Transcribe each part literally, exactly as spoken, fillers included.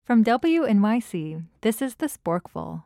From W N Y C, this is The Sporkful.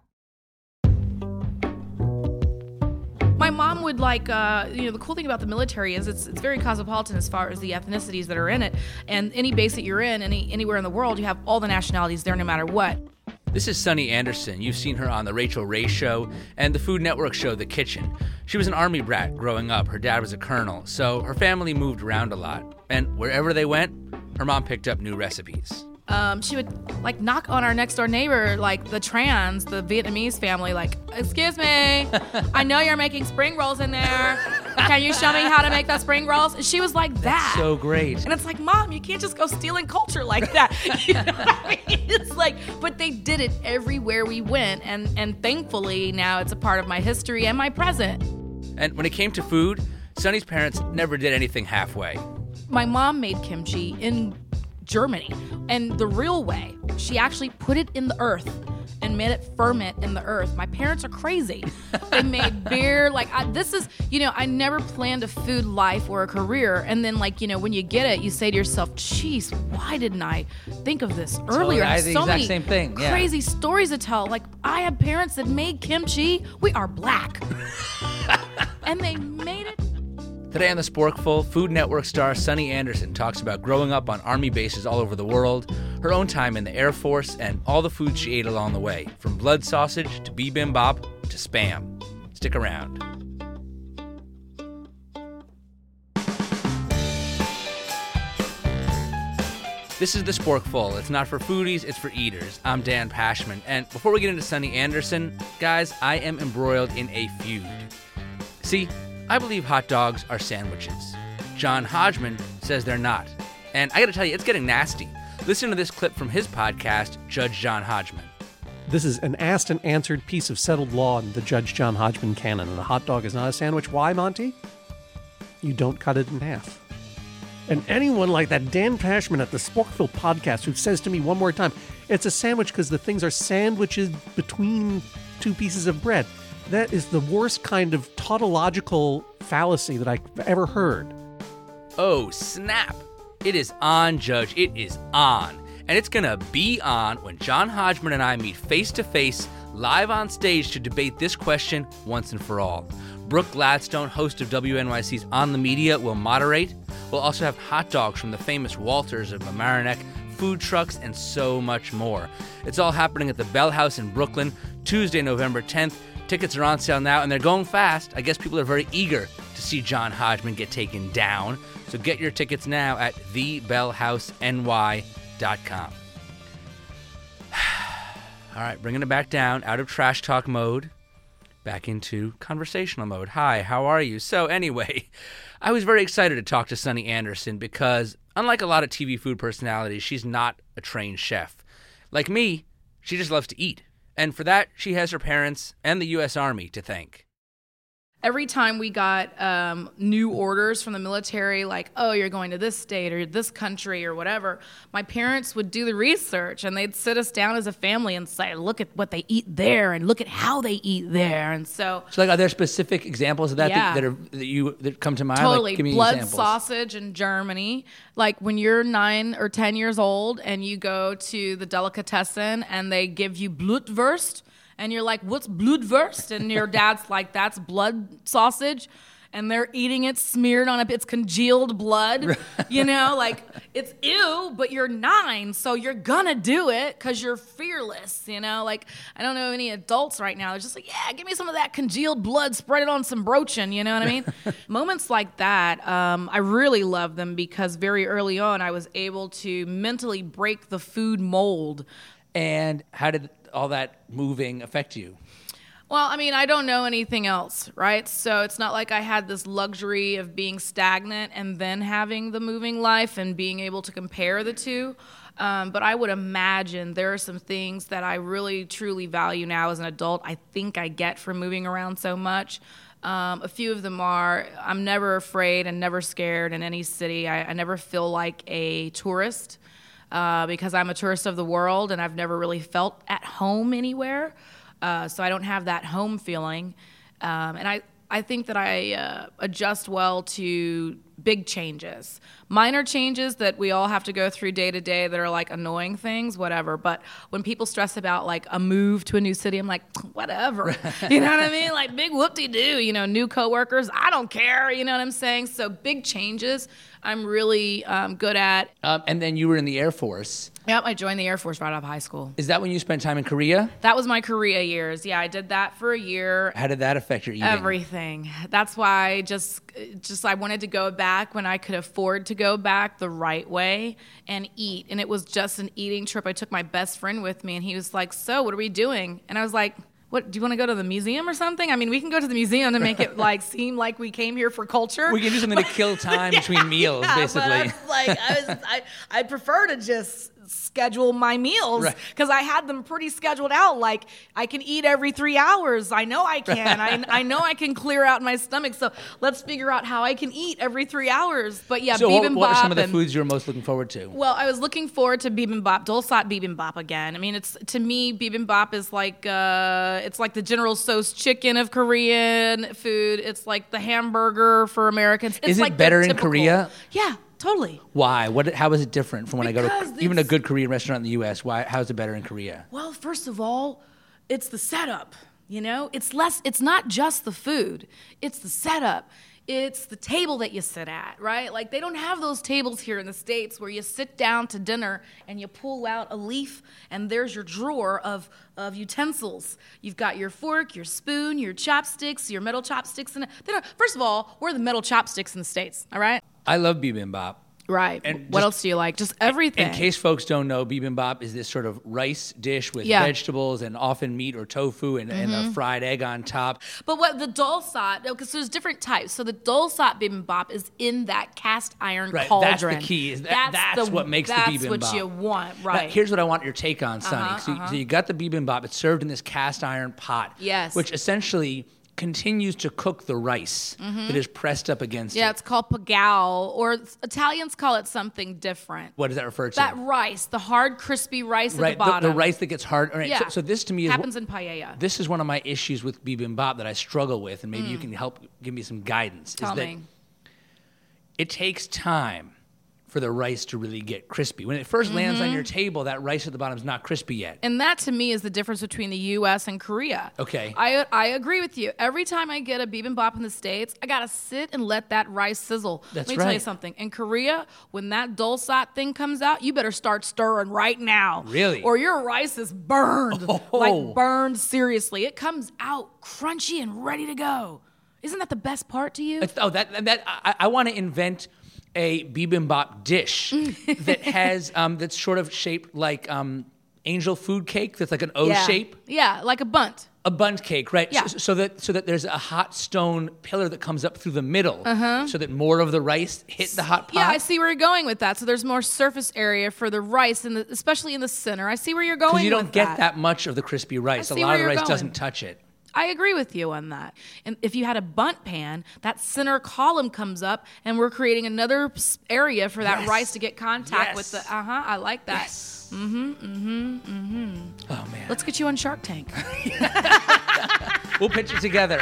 My mom would like, uh, you know, the cool thing about the military is it's it's very cosmopolitan as far as the ethnicities that are in it. And any base that you're in, any anywhere in the world, you have all the nationalities there no matter what. This is Sunny Anderson. You've seen her on The Rachel Ray Show and the Food Network show The Kitchen. She was an Army brat growing up. Her dad was a colonel, so her family moved around a lot. And wherever they went, her mom picked up new recipes. Um, she would like knock on our next door neighbor, like the Trans, the Vietnamese family, like, excuse me, I know you're making spring rolls in there. Can you show me how to make those spring rolls? And she was like that. That's so great. And it's like, Mom, you can't just go stealing culture like that. You know what I mean? It's like, but they did it everywhere we went. And, and thankfully now it's a part of my history and my present. And when it came to food, Sunny's parents never did anything halfway. My mom made kimchi in Germany, and the real way. She actually put it in the earth and made it ferment in the earth. My parents are crazy. They made beer. Like, I, this is, you know, I never planned a food life or a career. And then, like, you know, when you get it, you say to yourself, geez, why didn't I think of this earlier? Totally. I think so the exact many same thing. Yeah. crazy stories to tell. Like, I have parents that made kimchi. We are black. And they made it. Today on The Sporkful, Food Network star Sunny Anderson talks about growing up on Army bases all over the world, her own time in the Air Force, and all the food she ate along the way, from blood sausage to bibimbap to Spam. Stick around. This is The Sporkful. It's not for foodies, it's for eaters. I'm Dan Pashman, and before we get into Sunny Anderson, guys, I am embroiled in a feud. See, I believe hot dogs are sandwiches. John Hodgman says they're not. And I gotta tell you, it's getting nasty. Listen to this clip from his podcast, Judge John Hodgman. This is an asked and answered piece of settled law in the Judge John Hodgman canon. And a hot dog is not a sandwich. Why, Monty? You don't cut it in half. And anyone like that Dan Pashman at the Sporkful podcast who says to me one more time, it's a sandwich because the things are sandwiches between two pieces of bread. That is the worst kind of tautological fallacy that I've ever heard. Oh, snap. It is on, Judge. It is on. And it's going to be on when John Hodgman and I meet face-to-face, live on stage to debate this question once and for all. Brooke Gladstone, host of W N Y C's On the Media, will moderate. We'll also have hot dogs from the famous Walters of Mamaroneck, food trucks, and so much more. It's all happening at the Bell House in Brooklyn, Tuesday, November tenth. Tickets are on sale now, and they're going fast. I guess people are very eager to see John Hodgman get taken down. So get your tickets now at the bell house n y dot com. All right, bringing it back down, out of trash talk mode, back into conversational mode. Hi, how are you? So anyway, I was very excited to talk to Sunny Anderson because, unlike a lot of T V food personalities, she's not a trained chef. Like me, she just loves to eat. And for that, she has her parents and the U S Army to thank. Every time we got um, new orders from the military, like, oh, you're going to this state or this country or whatever, my parents would do the research and they'd sit us down as a family and say, look at what they eat there and look at how they eat there. And so, So, like, are there specific examples of that Yeah. that, that, are, that you that come to mind? totally, Like, give me blood examples. sausage in Germany. Like when you're nine or ten years old and you go to the delicatessen and they give you Blutwurst, and you're like, what's Blutwurst? And your dad's like, that's blood sausage. And they're eating it smeared on it. It's congealed blood, you know, like it's ew, but you're nine. So you're gonna do it because you're fearless, you know, like I don't know any adults right now. They're just like, yeah, give me some of that congealed blood, spread it on some brochin, you know what I mean? Moments like that, um, I really love them because very early on I was able to mentally break the food mold. And how did all that moving affect you? Well, I mean, I don't know anything else, right? So it's not like I had this luxury of being stagnant and then having the moving life and being able to compare the two. Um, but I would imagine there are some things that I really, truly value now as an adult. I think I get from moving around so much. Um, a few of them are, I'm never afraid and never scared in any city. I, I never feel like a tourist. Uh, because I'm a tourist of the world and I've never really felt at home anywhere. Uh, so I don't have that home feeling. Um, and I, I think that I uh, adjust well to big changes. Minor changes that we all have to go through day to day that are like annoying things, whatever. But when people stress about like a move to a new city, I'm like, whatever. You know what I mean? Like big whoop-de-doo, you know, new coworkers, I don't care. You know what I'm saying? So big changes I'm really um, good at. Um, and then you were in the Air Force. Yep, I joined the Air Force right out of high school. Is that when you spent time in Korea? That was my Korea years. Yeah, I did that for a year. How did that affect your eating? Everything. That's why I just, just I wanted to go back when I could afford to go back the right way and eat. And it was just an eating trip. I took my best friend with me, and he was like, so what are we doing? And I was like, what, do you want to go to the museum or something? I mean, we can go to the museum to make it like seem like we came here for culture. We can do something to kill time yeah, between meals, yeah, basically. But I was like, I was, I, I'd prefer to just schedule my meals because right. I had them pretty scheduled out. Like I can eat every three hours. I know I can. I, I know I can clear out my stomach. So let's figure out how I can eat every three hours. But yeah, so bibimbap. what, what are some of the and, foods you were most looking forward to? Well, I was looking forward to bibimbap, Dolsot bibimbap again. I mean, it's to me, bibimbap is like uh, it's like the General Tso's chicken of Korean food. It's like the hamburger for Americans. It's is it like better in typical, Korea? Yeah. Totally. Why? What? How is it different from when Because I go to even a it's- good Korean restaurant in the U S? Why? How is it better in Korea? Well, first of all, it's the setup. You know, it's less. It's not just the food. It's the setup. It's the table that you sit at, right? Like they don't have those tables here in the States where you sit down to dinner and you pull out a leaf and there's your drawer of of utensils. You've got your fork, your spoon, your chopsticks, your metal chopsticks, and they don't. First of all, we're the metal chopsticks in the States. All right. I love bibimbap. Right. And what just- else do you like? Just everything. In case folks don't know, bibimbap is this sort of rice dish with Yeah. vegetables and often meat or tofu and, and a fried egg on top. But what the dolsot, because there's different types. So the dolsot bibimbap is in that cast iron Right, cauldron. that's the key, is that- that's what makes the That's what bibimbap. you want, Now, right? here's what I want your take on, Sonny. Uh-huh, so, uh-huh. so you got the bibimbap. It's served in this cast iron pot. Yes. Which essentially continues to cook the rice that is pressed up against yeah, it. it's called pagao, or Italians call it something different. What does that refer to? That rice, the hard, crispy rice right, at the bottom. The, rice that gets hard. All right, Yeah. so, so this to me is happens in paella. This is one of my issues with bibimbap that I struggle with, and maybe you can help give me some guidance. Tell is that me. It takes time for the rice to really get crispy. When it 1st lands Mm-hmm. on your table, that rice at the bottom is not crispy yet. And that to me is the difference between the U S and Korea. Okay. I I agree with you. Every time I get a bibimbap in the States, I gotta sit and let that rice sizzle. That's Let me tell you right. something. In Korea, when that dolsot thing comes out, you better start stirring right now. Really? Or your rice is burned. Oh. Like burned seriously. It comes out crunchy and ready to go. Isn't that the best part to you? It's- Oh, that that I, I want to invent a bibimbap dish that has um, that's sort of shaped like um, angel food cake. That's like an O yeah. shape. Yeah, like a bunt. A bundt cake, right? Yeah. So, so that so that there's a hot stone pillar that comes up through the middle, so that more of the rice hit the hot pot. Uh-huh. Yeah, I see where you're going with that. So there's more surface area for the rice, in the, especially in the center. I see where you're going Because you don't with get that. that much of the crispy rice. A see lot where of the you're rice going. doesn't touch it. I agree with you on that. And if you had a bunt pan, that center column comes up, and we're creating another s- area for that Yes. rice to get contact Yes. with the. Uh huh. I like that. Yes. Mm-hmm. Mm-hmm. Mm-hmm. Oh man. Let's get you on Shark Tank. We'll pitch it together.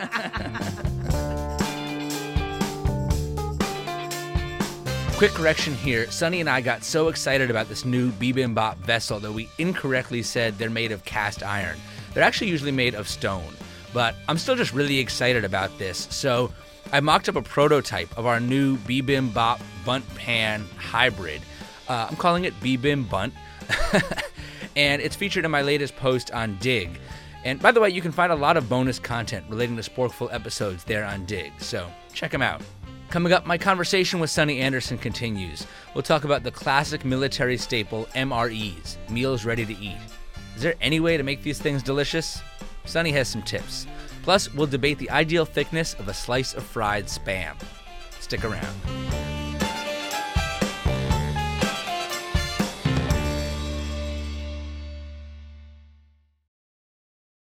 Quick correction here. Sonny and I got so excited about this new bibimbap vessel that we incorrectly said they're made of cast iron. They're actually usually made of stone, but I'm still just really excited about this. So I mocked up a prototype of our new bibimbap bunt pan hybrid. Uh, I'm calling it Bibim Bunt, and it's featured in my latest post on Dig. And by the way, you can find a lot of bonus content relating to Sporkful episodes there on Dig, so check them out. Coming up, my conversation with Sonny Anderson continues. We'll talk about the classic military staple M R Es, meals ready to eat. Is there any way to make these things delicious? Sonny has some tips. Plus, we'll debate the ideal thickness of a slice of fried Spam. Stick around.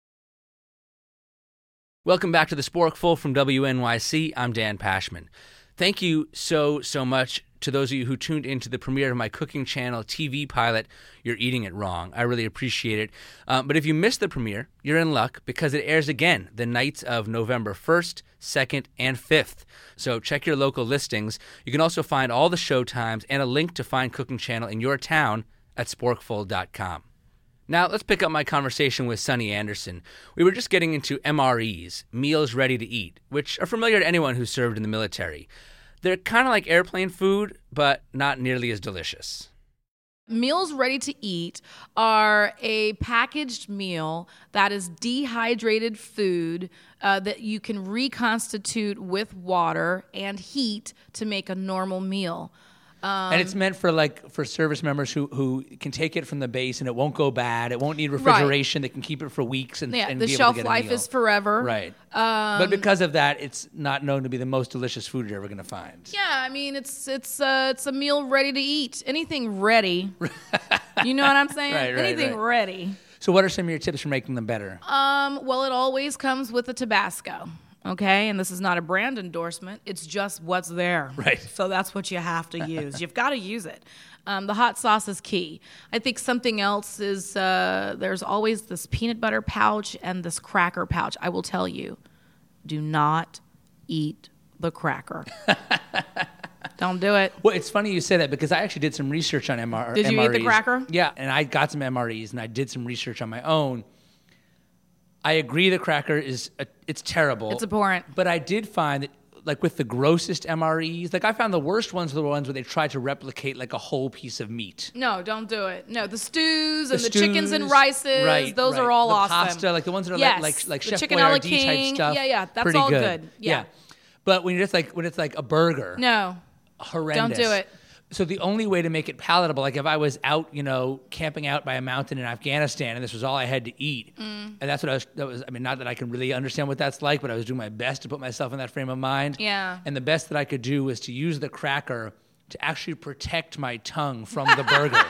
Welcome back to the Sporkful from W N Y C. I'm Dan Pashman. Thank you so, so much to those of you who tuned into the premiere of my cooking channel T V pilot, You're Eating It Wrong. I really appreciate it. Um, but if you missed the premiere, you're in luck because it airs again the nights of November first, second, and fifth. So check your local listings. You can also find all the show times and a link to find Cooking Channel in your town at sporkful dot com. Now, let's pick up my conversation with Sonny Anderson. We were just getting into M R Es, meals ready to eat, which are familiar to anyone who served in the military. They're kind of like airplane food, but not nearly as delicious. Meals ready to eat are a packaged meal that is dehydrated food uh, that you can reconstitute with water and heat to make a normal meal. Um, and it's meant for like for service members who, who can take it from the base and it won't go bad. It won't need refrigeration. Right. They can keep it for weeks and, yeah, and the be able shelf to get a life meal. is forever. Right. Um, but because of that, it's not known to be the most delicious food you're ever going to find. Yeah, I mean it's it's uh, it's a meal ready to eat. Anything ready. You know what I'm saying? Right, right, Anything right. ready. So what are some of your tips for making them better? Um, well, it always comes with a Tabasco. Okay, and this is not a brand endorsement. It's just what's there. Right. So that's what you have to use. You've got to use it. Um, the hot sauce is key. I think something else is uh, there's always this peanut butter pouch and this cracker pouch. I will tell you, do not eat the cracker. Don't do it. Well, it's funny you say that because I actually did some research on M R. Did you M R Es. eat the cracker? Yeah, and I got some M R Es and I did some research on my own. I agree the cracker is a, it's terrible. It's abhorrent. But I did find that like with the grossest M R Es, like I found the worst ones are the ones where they try to replicate like a whole piece of meat. No, don't do it. No, the stews and the, stews, chickens and rices, right, those right. are all the awesome. Pasta, like the ones that are yes, like like, like the Chef chicken a la Boyardee type king. stuff. Yeah, yeah, that's pretty all good. good. Yeah. But when you're just like when it's like a burger, No, horrendous. don't do it. So the only way to make it palatable, like if I was out, you know, camping out by a mountain in Afghanistan, and this was all I had to eat, Mm. and that's what I was. That was, I mean, not that I can really understand what that's like, but I was doing my best to put myself in that frame of mind. Yeah. And the best that I could do was to use the cracker to actually protect my tongue from the burger.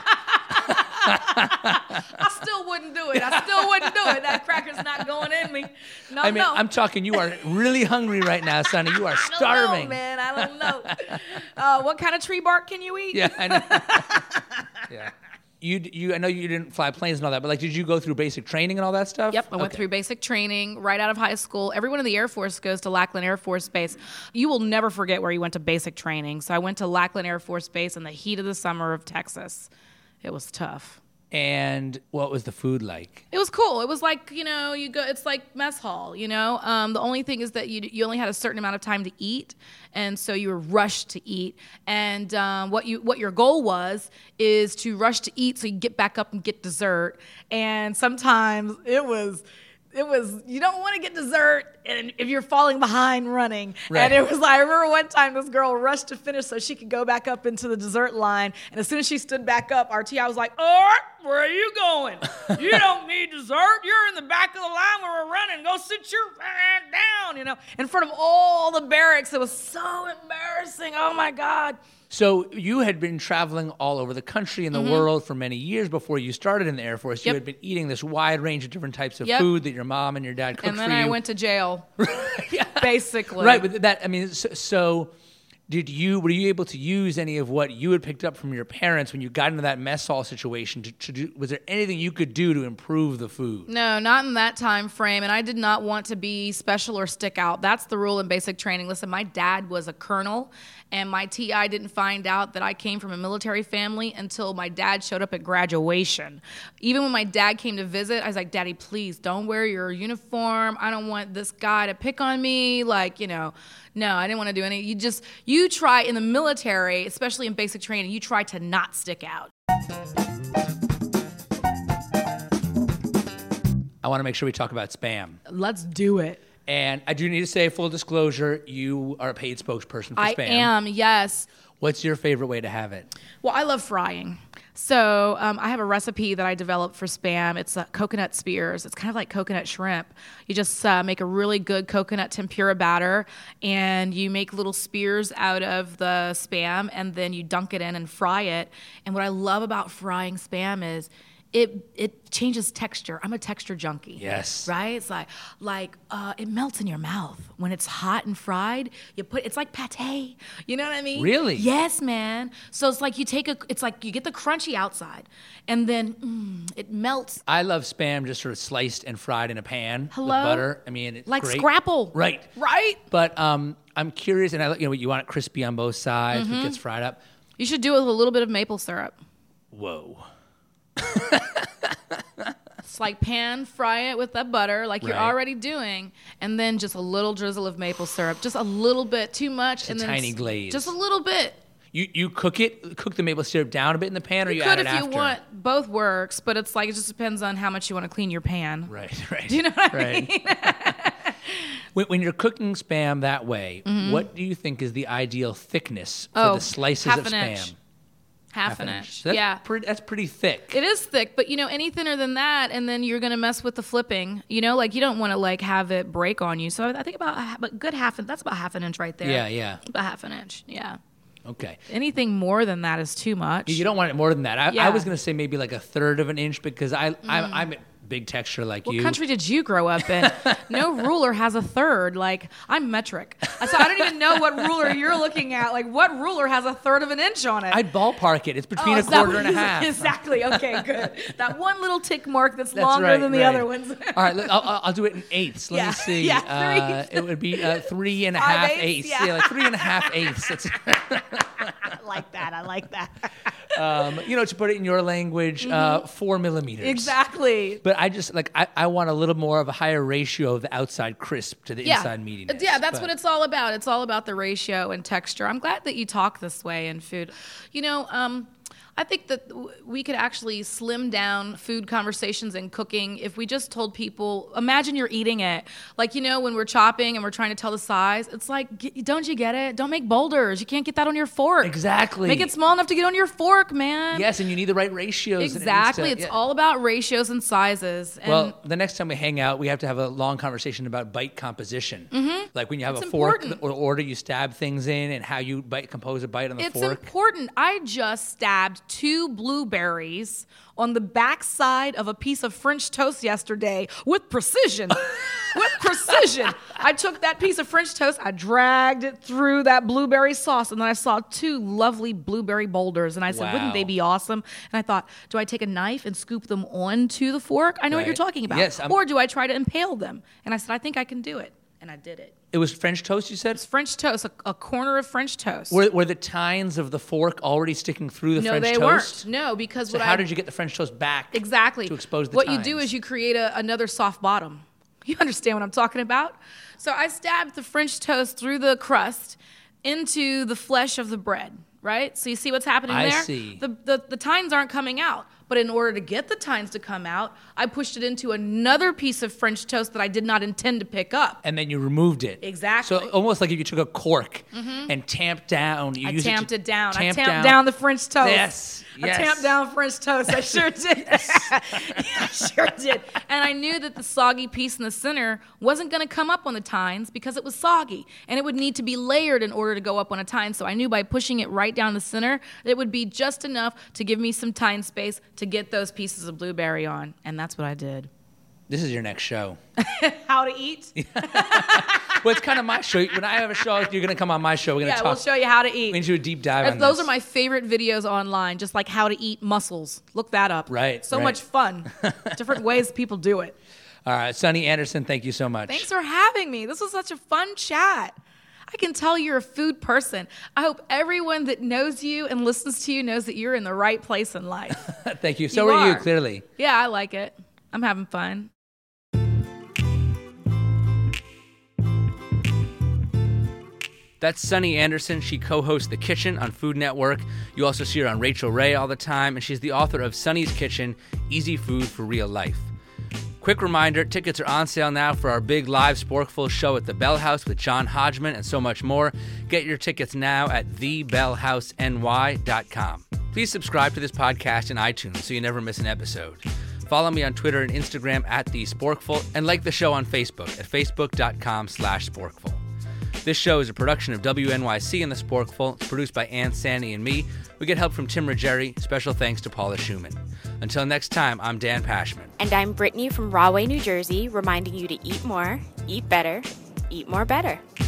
I still wouldn't do it. I still wouldn't do it. That cracker's not going in me. No, I mean, no. I'm talking. You are really hungry right now, Sonny. You are I don't starving. know, man. I don't know. Uh, what kind of tree bark can you eat? Yeah, I know. Yeah. You, you, I know you didn't fly planes and all that, but like, did you go through basic training and all that stuff? Yep, I went Okay. through basic training right out of high school. Everyone in the Air Force goes to Lackland Air Force Base. You will never forget where you went to basic training. So I went to Lackland Air Force Base in the heat of the summer of Texas. It was tough. And what was the food like? It was cool. It was like, you know, you go. It's like mess hall, you know. Um, the only thing is that you you only had a certain amount of time to eat, and so you were rushed to eat. And um, what you what your goal was is to rush to eat so you get back up and get dessert. And sometimes it was. It was, you don't want to get dessert and if you're falling behind running. Right. And it was like, I remember one time this girl rushed to finish so she could go back up into the dessert line. And as soon as she stood back up, our T I was like, all right, where are you going? You don't need dessert. You're in the back of the line where we're running. Go sit your ass down, you know, in front of all the barracks. It was so embarrassing. Oh, my God. So you had been traveling all over the country and the Mm-hmm. world for many years before you started in the Air Force. You Yep. had been eating this wide range of different types of Yep. food that your mom and your dad cooked And then for you. I went to jail, basically. Right, but that I mean, so, so did you? Were you able to use any of what you had picked up from your parents when you got into that mess hall situation? To, to do, was there anything you could do to improve the food? No, not in that time frame. And I did not want to be special or stick out. That's the rule in basic training. Listen, my dad was a colonel, and my T I didn't find out that I came from a military family until my dad showed up at graduation. Even when my dad came to visit, I was like, Daddy, please don't wear your uniform. I don't want this guy to pick on me. Like, you know, no, I didn't want to do any. You just, you try in the military, especially in basic training, you try to not stick out. I want to make sure we talk about Spam. Let's do it. And I do need to say, full disclosure, you are a paid spokesperson for I Spam. am, yes. What's your favorite way to have it? Well, I love frying. So um, I have a recipe that I developed for Spam. It's uh, coconut spears. It's kind of like coconut shrimp. You just uh, make a really good coconut tempura batter, and you make little spears out of the Spam, and then you dunk it in and fry it. And what I love about frying Spam is it it changes texture. I'm a texture junkie. Yes. Right? It's like like uh, it melts in your mouth when it's hot and fried. You put it's like pate. You know what I mean? Really? Yes, man. So it's like you take a it's like you get the crunchy outside and then mm, it melts I love Spam just sort of sliced and fried in a pan Hello? with butter. I mean, it's like great. Scrapple. Right. Right? But um, I'm curious, and I, you know, you want it crispy on both sides. Mm-hmm. It gets fried up. You should do it with a little bit of maple syrup. Whoa. It's like pan fry it with that butter like you're Right. already doing, and then just a little drizzle of maple syrup, just a little bit, too much, and a then tiny s- glaze. just a little bit. You you cook it, cook the maple syrup down a bit in the pan, or you, You add could it if you after? want. Both works, but it's like it just depends on how much you want to clean your pan. Right, right. Do you know what I right. mean? when, when you're cooking Spam that way, what do you think is the ideal thickness for Oh, the slices half of an Spam? inch. Half, an inch. So that's Yeah. pretty, that's pretty thick. It is thick, but you know, any thinner than that, and then you're gonna mess with the flipping. You know, like you don't want to like have it break on you. So I think about a, but good half. That's about half an inch right there. Yeah, yeah. About half an inch. Yeah. Okay. Anything more than that is too much. You don't want it more than that. I, Yeah. I was going to say maybe like a third of an inch because I, I'm, I'm a big texture like What you. country did you grow up in? No ruler has a third. Like I'm metric, so I don't even know what ruler you're looking at. Like what ruler has a third of an inch on it? I'd ballpark it. It's between Oh, a is that quarter what and a you- half. Exactly. Okay, good. That one little tick mark that's, That's longer right, than the right. other ones. All right, look, I'll, I'll I'll do it in eighths. Let Yeah, me see. yeah, uh, three. it would be uh, three and a Five half eighths, eighths. yeah. like three and a half eighths. It's, I like that. I like that. um, you know, to put it in your language, uh, four millimeters. Exactly. But I just like I, I want a little more of a higher ratio of the outside crisp to the Yeah. inside meatiness. Yeah, that's But- what it's all about. It's all about the ratio and texture. I'm glad that you talk this way in food. You know, um, I think that w- we could actually slim down food conversations and cooking if we just told people, imagine you're eating it. Like, you know, when we're chopping and we're trying to tell the size, it's like, get, don't you get it? Don't make boulders. You can't get that on your fork. Exactly. Make it small enough to get on your fork, man. Yes, and you need the right ratios. and it needs Exactly. to- It's yeah. all about ratios and sizes. And Well, the next time we hang out, we have to have a long conversation about bite composition. Mm-hmm. Like when you have It's a fork, important. or order you stab things in, and how you bite, compose a bite on the It's fork. important. I just stabbed two blueberries on the backside of a piece of French toast yesterday with precision. with precision. I took that piece of French toast, I dragged it through that blueberry sauce, and then I saw two lovely blueberry boulders, and I said, Wow. wouldn't they be awesome? And I thought, do I take a knife and scoop them onto the fork? I know what you're Right. talking about. Yes, I'm- or do I try to impale them? And I said, I think I can do it. And I did it. It was French toast, you said? French toast, a, a corner of French toast. Were, were the tines of the fork already sticking through the no, French they toast? weren't. No, because So what how I did you get the French toast back? exactly to expose the what tines? you do is you create a, another soft bottom. You understand what I'm talking about? So I stabbed the French toast through the crust into the flesh of the bread. Right? So you see what's happening I there? see. The, the the tines aren't coming out. But in order to get the tines to come out, I pushed it into another piece of French toast that I did not intend to pick up. And then you removed it. Exactly. So almost like if you took a cork and tamped down. You I use tamped it, it, down. Tamp I tamped down. the French toast. Yes, yes. I tamped down French toast. I sure did. I sure did. And I knew that the soggy piece in the center wasn't going to come up on the tines because it was soggy. And it would need to be layered in order to go up on a tine. So I knew by pushing it right down the center, it would be just enough to give me some tine space to get those pieces of blueberry on. And that's what I did. This is your next show. How to eat? Well, it's kind of my show. When I have a show, you're going to come on my show. We're going to Yeah, talk. we'll show you how to eat. We need to do a deep dive on Those this. are my favorite videos online, just like how to eat mussels. Look that up. Right, So right. much fun. Different ways people do it. All right, Sonny Anderson, thank you so much. Thanks for having me. This was such a fun chat. I can tell you're a food person. I hope everyone that knows you and listens to you knows that you're in the right place in life. Thank you. So You are you, are. clearly. Yeah, I like it. I'm having fun. That's Sonny Anderson. She co-hosts The Kitchen on Food Network. You also see her on Rachel Ray all the time, and she's the author of Sonny's Kitchen, Easy Food for Real Life. Quick reminder, tickets are on sale now for our big live Sporkful show at the Bell House with John Hodgman and so much more. Get your tickets now at the bell house n y dot com. Please subscribe to this podcast in iTunes so you never miss an episode. Follow me on Twitter and Instagram at the Sporkful, and like the show on Facebook at facebook.com slash Sporkful. This show is a production of W N Y C and the Sporkful. It's produced by Ann Sandy and me. We get help from Tim Ruggieri. Special thanks to Paula Schumann. Until next time, I'm Dan Pashman. And I'm Brittany from Rahway, New Jersey, reminding you to eat more, eat better, eat more better.